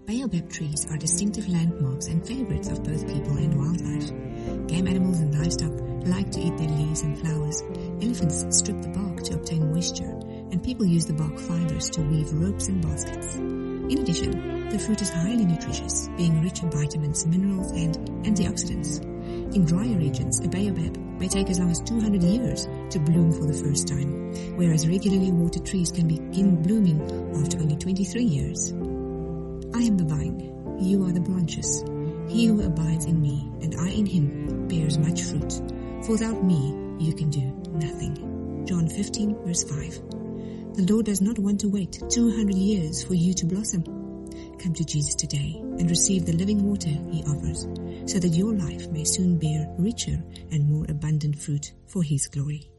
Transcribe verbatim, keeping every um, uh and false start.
Baobab trees are distinctive landmarks and favorites of both people and wildlife. Game animals and livestock like to eat their leaves and flowers. Elephants strip the bark to obtain moisture, and people use the bark fibers to weave ropes and baskets. In addition, the fruit is highly nutritious, being rich in vitamins, minerals, and antioxidants. In drier regions, a baobab may take as long as two hundred years to bloom for the first time, whereas regularly watered trees can begin blooming after only twenty-three years. I am the vine, you are the branches. He who abides in me, and I in him, bears much fruit. For without me, you can do nothing. John fifteen, verse five. The Lord does not want to wait two hundred years for you to blossom. Come to Jesus today and receive the living water he offers, so that your life may soon bear richer and more abundant fruit for his glory.